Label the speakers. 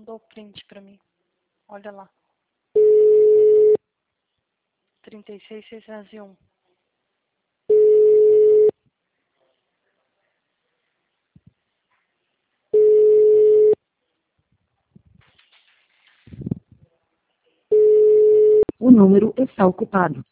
Speaker 1: mandou o print pra mim. Olha lá. 36.601.
Speaker 2: O número está ocupado.